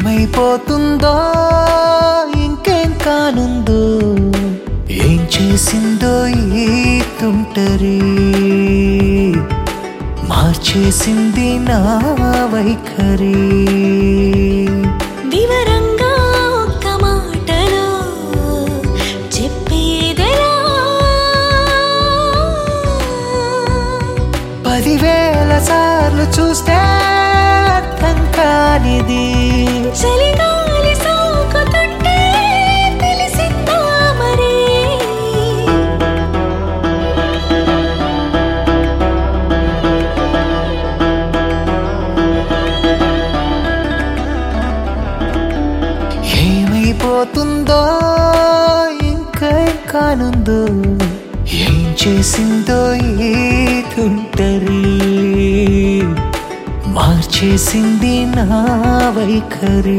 ఏమైపోతుందో ఇంకేం కానుందో ఏం చేసిందో ఈ తుంటరి మార్చేసింది నా వైఖరి వివరంగా ఒక్క మాటలో చెప్పేదెలా 10,000 సార్లు చూస్తే అర్థం కానిది చలిగాలి సోకుతుంటే తెలిసిందా మరి ఏమైపోతుందో ఇంకా కానుందో ఏం చేసిందో ఈ తుంటరి మార్చేసింది నా వైఖరి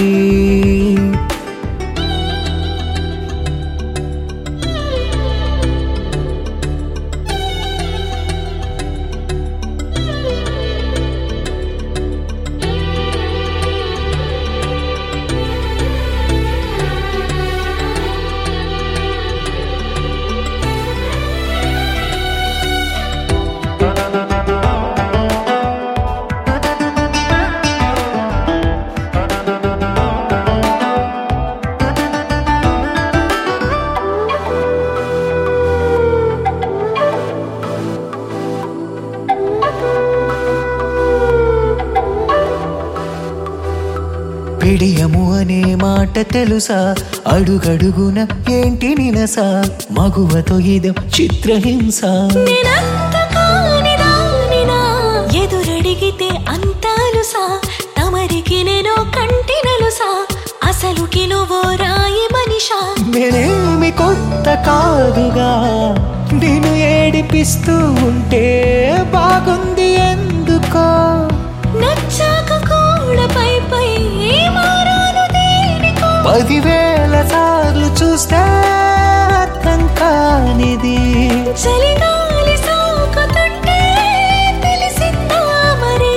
పిడియము అనే మాట తెలుసా అడుగడుగున ఏంటి నినసా మగువతో ఇదం చిత్రహింస నేనంత కానిదానినా ఎదురడిగితే అంతాలుసా తమరికి నేను కంటి నలుసా అసలుకి నువ్వు రాయి మనిషా నేనేమి కొత్త కాదుగా నేను ఏడిపిస్తూ ఉంటే బాగుంది ఎందుకో నచ్చాక కూడా పై పై మారాను దేనికో 10,000 సార్లు చూస్తే అర్థం కానిది చలిగాలి సోకుతుంటే తెలిసిందా మరి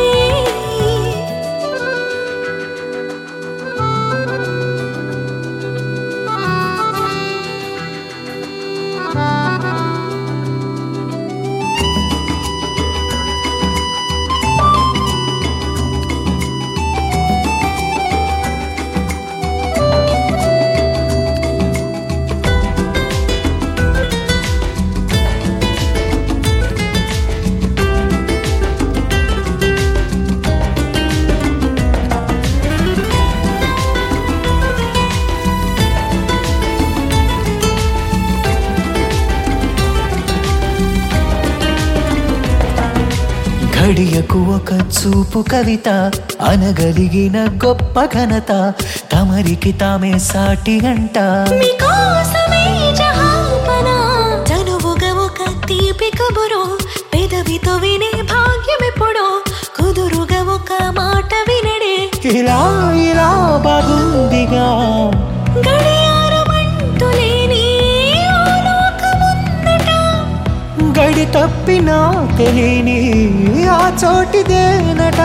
గడియకు ఒక చూపు కవిత అనగలిగిన గొప్ప ఘనత తమరికి తామే సాటి గంట మీకోసమే జహాపన చనువుగా ఒక తీపి కబురు పెదవితో వినే భాగ్యమెప్పుడో కుదురుగా ఒక మాట వినడే ఇలా ఇలా బాగుందిగా గడియారమంటూ లేని ఓ లోకముందట గడి తప్పినా తెలియని ఆ చోటిదేనట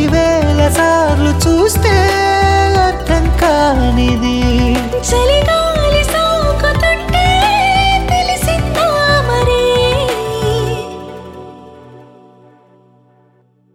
10,000 సార్లు చూస్తే అర్థం కానిది చలిగా